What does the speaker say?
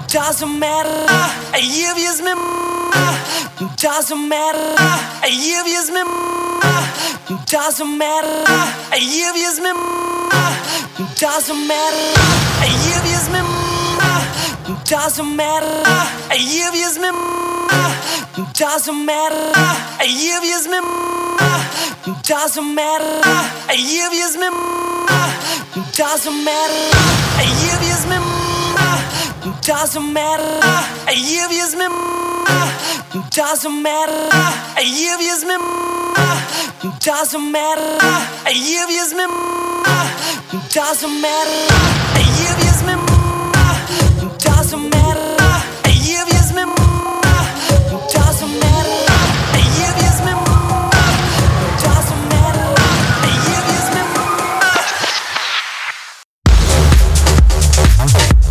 Doesn't matter, if you me. Doesn't matter, if you me. Doesn't matter, if you me. Doesn't matter, if you me. Doesn't matter, if you me. Doesn't matter, if you me. Doesn't matter, if you me. Doesn't matter, if you me. Doesn't matter, if you me. Doesn't matter, if you me. Doesn't matter, if you me. Doesn't matter, if you me. Doesn't matter, if you me. Doesn't matter, if you me. Doesn't matter, if you me.